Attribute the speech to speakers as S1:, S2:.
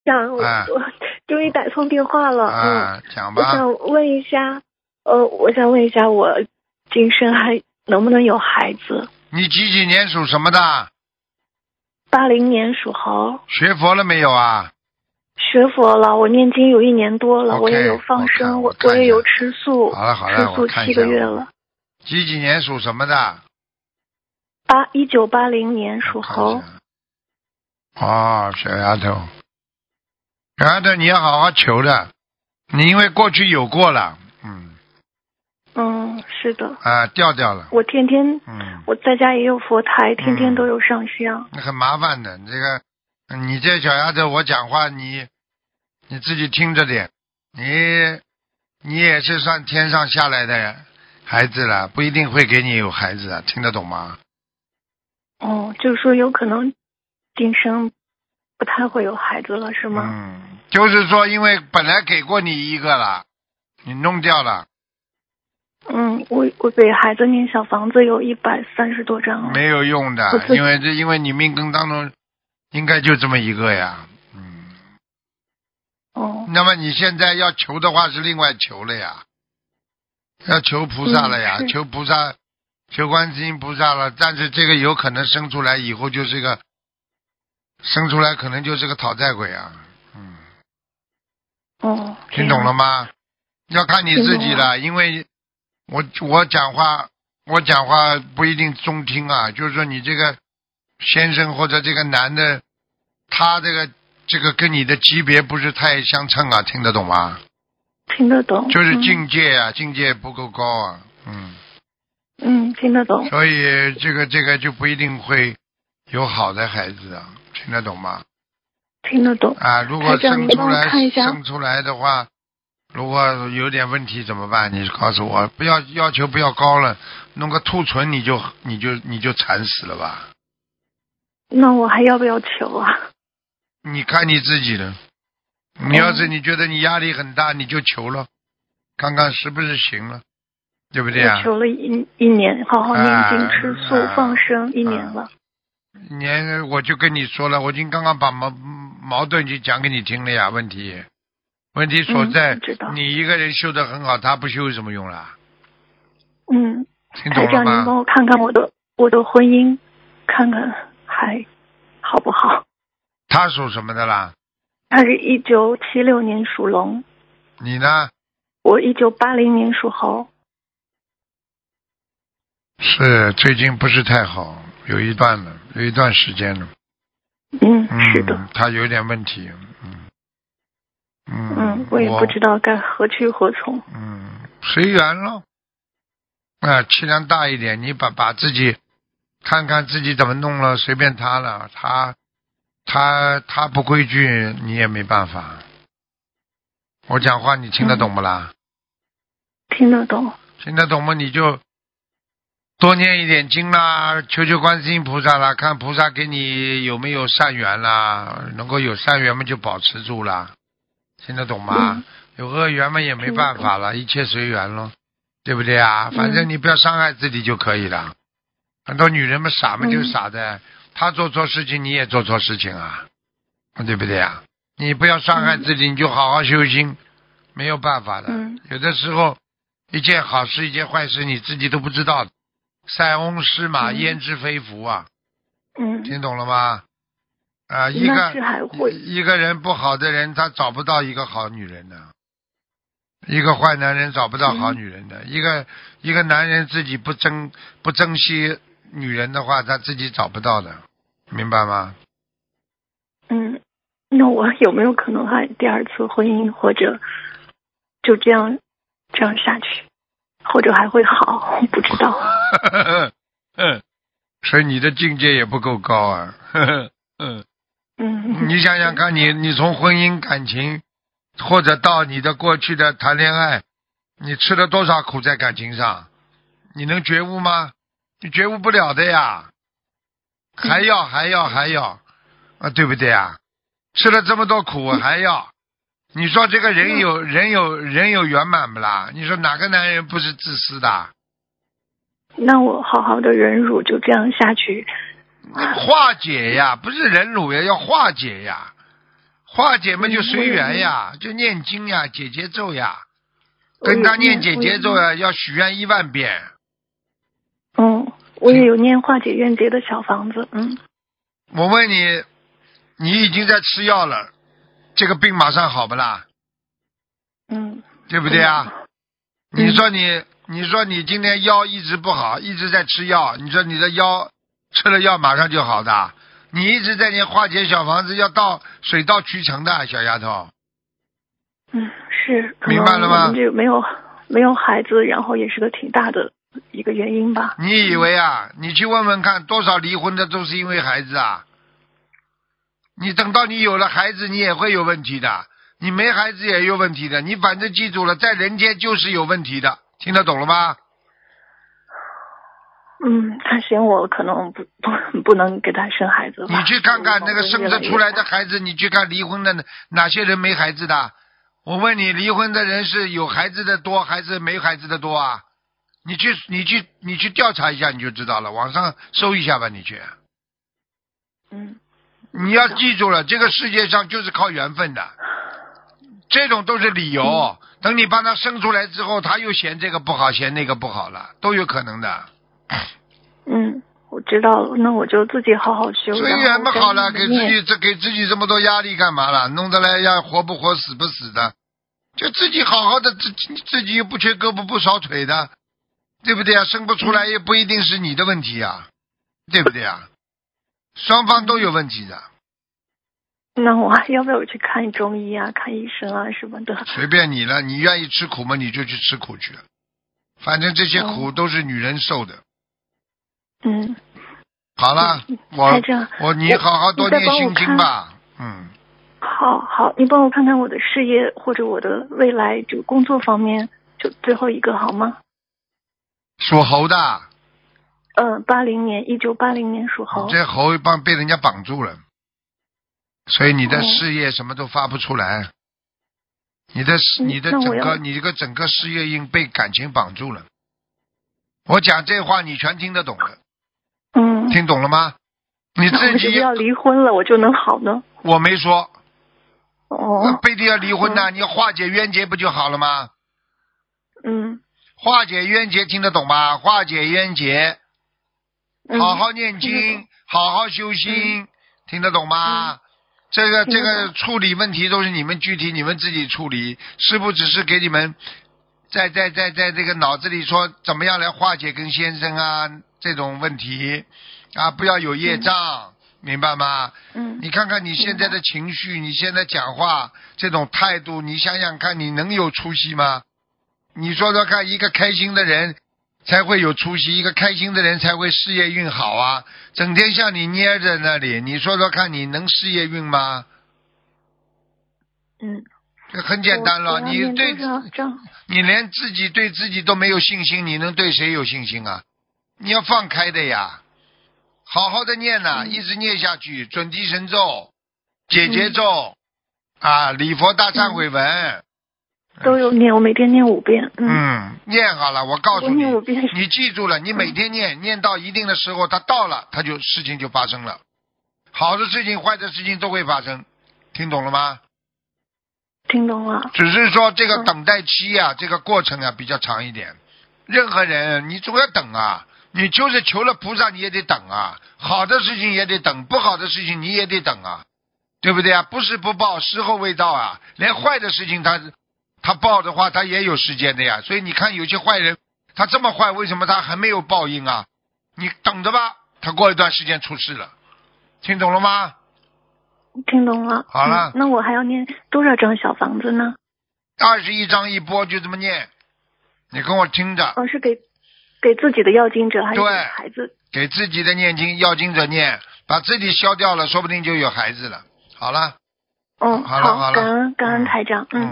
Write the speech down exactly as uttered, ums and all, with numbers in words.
S1: 想我、
S2: 啊
S1: 我终于打通电话了。
S2: 啊，
S1: 嗯，
S2: 讲吧。
S1: 我想问一下，呃，我想问一下，我今生还能不能有孩子？
S2: 你几几年属什么的？
S1: 八零年属猴。
S2: 学佛了没有啊？
S1: 学佛了，我念经有一年多了，
S2: OK，
S1: 我也有放生，我
S2: 我看我看一下
S1: 我也有吃素，
S2: 好了好了
S1: 吃素
S2: 我看一下
S1: 七个月了。
S2: 几几年属什么的？
S1: 八一九八零年属
S2: 我看
S1: 猴
S2: 一。下哦，小丫头，小丫头，你要好好求的，你因为过去有过了，嗯，
S1: 嗯，是的，
S2: 啊，掉掉了，
S1: 我天天
S2: 嗯，
S1: 我在家也有佛台，天天都有上香。
S2: 那很麻烦的。这个，你这小丫头，我讲话你你自己听着点，你你也是算天上下来的孩子了，不一定会给你有孩子啊，听得懂吗？
S1: 哦，就是说有可能今生不太会有孩子了，是吗？
S2: 嗯，就是说，因为本来给过你一个了，你弄掉了，
S1: 嗯，我我给孩子念小房子有一百三十多张了。
S2: 没有用的
S1: 我，自
S2: 因为这因为你命根当中应该就这么一个呀，嗯，
S1: 哦，
S2: 那么你现在要求的话是另外求了呀，要求菩萨了呀，
S1: 嗯是
S2: 求菩萨，求观世音菩萨了，但是这个有可能生出来以后就是个，生出来可能就是个讨债鬼啊，嗯，
S1: 哦，
S2: 听懂了
S1: 吗？
S2: 吗？要看你自己
S1: 听懂
S2: 了，因为我我讲话我讲话不一定中听啊，就是说你这个先生或者这个男的，他这个这个跟你的级别不是太相称啊，听得懂吗？
S1: 听得懂。
S2: 就是
S1: 嗯
S2: 境界啊，境界不够高啊，嗯，
S1: 嗯，听得懂。
S2: 所以这个这个就不一定会有好的孩子啊，听得懂吗？
S1: 听得懂。
S2: 啊，如果
S1: 台长，
S2: 生出来
S1: 你帮我看一下。
S2: 生出来的话，如果有点问题怎么办？你告诉我，不要要求不要高了，弄个兔唇你就你就你就惨死了吧？
S1: 那我还要不要求啊？
S2: 你看你自己的，你要是你觉得你压力很大，你就求了，看看是不是行了，对不对啊？
S1: 我求了一一年，好好念经、
S2: 啊
S1: 吃素、
S2: 啊
S1: 放生一年了。
S2: 年我就跟你说了，我已经刚刚把矛矛盾就讲给你听了呀，问题问题所在，
S1: 嗯我知道
S2: 你一个人修得很好，他不修有什么用啦？
S1: 嗯，
S2: 听懂了
S1: 台长，您帮
S2: 吗？
S1: 我看看我的我的婚姻，看看还好不好？
S2: 他属什么的啦？
S1: 他是一九七六年属龙，
S2: 你呢？
S1: 我一九八零年属猴。
S2: 是最近不是太好，有一段了，有一段时间了。
S1: 嗯，
S2: 嗯，
S1: 是的。
S2: 他有点问题。嗯嗯，
S1: 嗯，我也不知道该何去何从。
S2: 嗯，随缘咯。啊，气量大一点，你把把自己看看自己怎么弄了，随便他了，他他他不规矩，你也没办法。我讲话你听得懂不啦？
S1: 嗯、听得懂。
S2: 听得懂吗？你就多念一点经啦，求求观世音菩萨啦，看菩萨给你有没有善缘啦，能够有善缘嘛就保持住啦，听得懂吗？
S1: 嗯、
S2: 有恶缘嘛也没办法了，一切随缘咯，对不对啊？
S1: 嗯、
S2: 反正你不要伤害自己就可以了。很多女人们傻嘛就傻的，嗯、她做错事情你也做错事情啊，对不对啊？你不要伤害自己，嗯、你就好好修心，没有办法的。
S1: 嗯、
S2: 有的时候一件好事一件坏事你自己都不知道。塞翁失马焉知非福啊，
S1: 嗯，
S2: 听懂了吗？啊、呃，一个一个人不好的人，他找不到一个好女人的；一个坏男人找不到好女人的；嗯、一个一个男人自己不珍不珍惜女人的话，他自己找不到的，明白吗？
S1: 嗯，那我有没有可能还第二次婚姻，或者就这样这样下去？或者还会好，不知道。
S2: 嗯，所以你的境界也不够高啊。嗯
S1: 嗯，
S2: 你想想看你，你从婚姻感情，或者到你的过去的谈恋爱，你吃了多少苦在感情上？你能觉悟吗？你觉悟不了的呀。还要还要还要啊，对不对啊？吃了这么多苦还要。你说这个人有人有人有圆满不啦？你说哪个男人不是自私的？
S1: 那我好好的忍辱，就这样下去，
S2: 化解呀，不是忍辱呀，要化解呀。 化解嘛就随缘呀，就念经呀，解结咒呀，跟他念解结咒呀，要许愿一万遍。
S1: 嗯，我也有念化解冤结的小房子。嗯，
S2: 我问你，你已经在吃药了，这个病马上好不啦？
S1: 嗯，
S2: 对不对啊？
S1: 嗯、
S2: 你说你，你说你今天腰一直不好，一直在吃药，你说你的腰吃了药马上就好的？你一直在念化解小房子，要到水到渠成的，小丫头。
S1: 嗯，是，
S2: 明白了吗？
S1: 我们这个没有没有孩子，然后也是个挺大的一个原因吧。
S2: 你以为啊？你去问问看，多少离婚的都是因为孩子啊？你等到你有了孩子，你也会有问题的。你没孩子也有问题的。你反正记住了，在人间就是有问题的，听得懂了吗？
S1: 嗯，他嫌我可能不不不能给他生孩子吧。
S2: 你去看看那个生得出来的孩子，你去看离婚的哪些人没孩子的？我问你，离婚的人是有孩子的多还是没孩子的多啊？你去你去你去调查一下你就知道了，网上搜一下吧，你去。
S1: 嗯。
S2: 你要记住了，这个世界上就是靠缘分的，这种都是理由。嗯、等你把他生出来之后，他又嫌这个不好，嫌那个不好了，都有可能的。
S1: 嗯，我知道了，那我就自己好好修。
S2: 随缘不好了，给自己这给自己这么多压力干嘛了？弄得来要活不活死不死的，就自己好好的，自自己又不缺胳膊不少腿的，对不对啊？生不出来也不一定是你的问题啊，对不对啊？双方都有问题的。
S1: 那我还要不要去看中医啊，看医生啊什么的？
S2: 随便你了，你愿意吃苦嘛，你就去吃苦去了。反正这些苦都是女人受的。
S1: 嗯。
S2: 好了，我我你好好多念心经吧。嗯。
S1: 好好，你帮我看看我的事业或者我的未来就工作方面，就最后一个好吗？
S2: 属猴的。
S1: 嗯，八零年，一九八零年属猴。
S2: 这猴帮被人家绑住了，所以你的事业什么都发不出来。哦、你的你的整个你这个整个事业运被感情绑住了。我讲这话你全听得懂的。
S1: 嗯。
S2: 听懂了吗？你自己
S1: 要离婚了，我就能好呢？
S2: 我没说。
S1: 哦。
S2: 那不一定要离婚呢、嗯，你化解冤结不就好了吗？
S1: 嗯。
S2: 化解冤结听得懂吗？化解冤结。好好念经，嗯、好好修心、嗯，听得懂吗？嗯、这个这个处理问题都是你们具体你们自己处理，师父只是给你们在在在在这个脑子里说怎么样来化解跟先生啊这种问题啊，不要有业障，嗯、明白吗？
S1: 嗯。
S2: 你看看你现在的情绪，你现在讲话这种态度，你想想看，你能有出息吗？你说说看，一个开心的人。才会有出息，一个开心的人才会事业运好啊！整天像你捏着那里，你说说看，你能事业运吗？
S1: 嗯，
S2: 这很简单了，你对，你连自己对自己都没有信心，你能对谁有信心啊？你要放开的呀，好好的念呐、啊嗯，一直念下去，准提神咒、解结咒、嗯、啊，礼佛大忏悔文。嗯
S1: 都有念，我每天念五遍。嗯，
S2: 嗯念好了，我告诉你，
S1: 我
S2: 你记住了，你每天念、嗯，念到一定的时候，它到了，它就事情就发生了，好的事情、坏的事情都会发生，听懂了吗？
S1: 听懂了。
S2: 只是说这个等待期啊，嗯、这个过程啊比较长一点。任何人你总要等啊，你就是求了菩萨你也得等啊，好的事情也得等，不好的事情你也得等啊，对不对啊？不是不报，时候未到啊，连坏的事情他。他报的话他也有时间的呀，所以你看有些坏人他这么坏，为什么他还没有报应啊？你等着吧，他过一段时间出事了，听懂了吗？
S1: 听懂了。
S2: 好了、
S1: 嗯、那我还要念多少张小房子呢？
S2: 二十一张一波，就这么念，你跟我听着。
S1: 哦，是给给自己的要经者还是给孩子？
S2: 给自己的念经要经者念，把自己消掉了，说不定就有孩子了。好了。
S1: 嗯，
S2: 好了好了，
S1: 感恩感恩台长。嗯。嗯